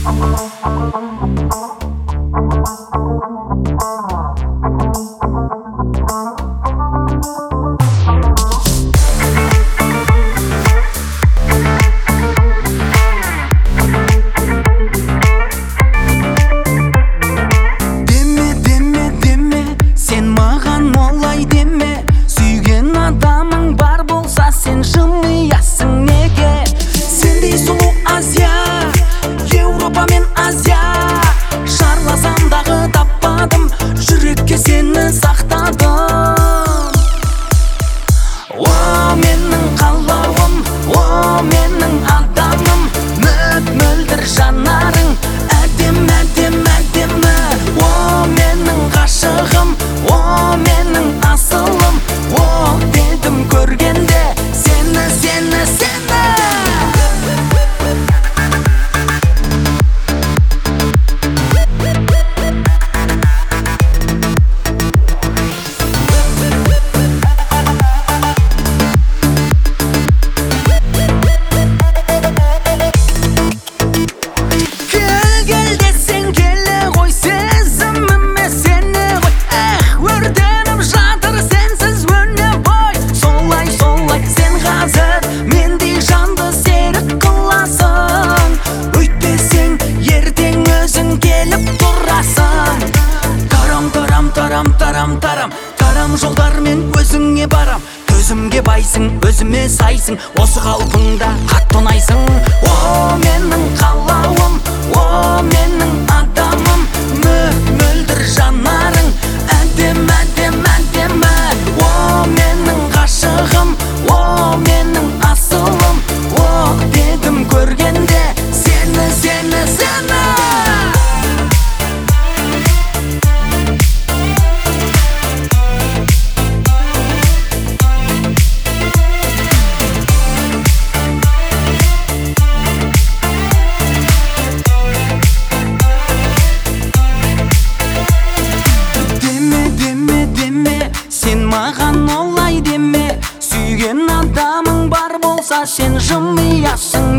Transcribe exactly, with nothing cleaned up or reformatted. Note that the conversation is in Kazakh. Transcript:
тарам тарам тарам жолдармен өзіңе барам. Көзімге байсың, өзіме сайсың, осы қалпыңда қатты ұнайсың. О менің қалауым, о менің адамым, мөлдір жанарың әдем әдем әдемі. О менің ғашығым, о менің асылым, о дедім көргенде сені сені сені. Маған олай деме, сүйген адамың бар болса сен жымиясың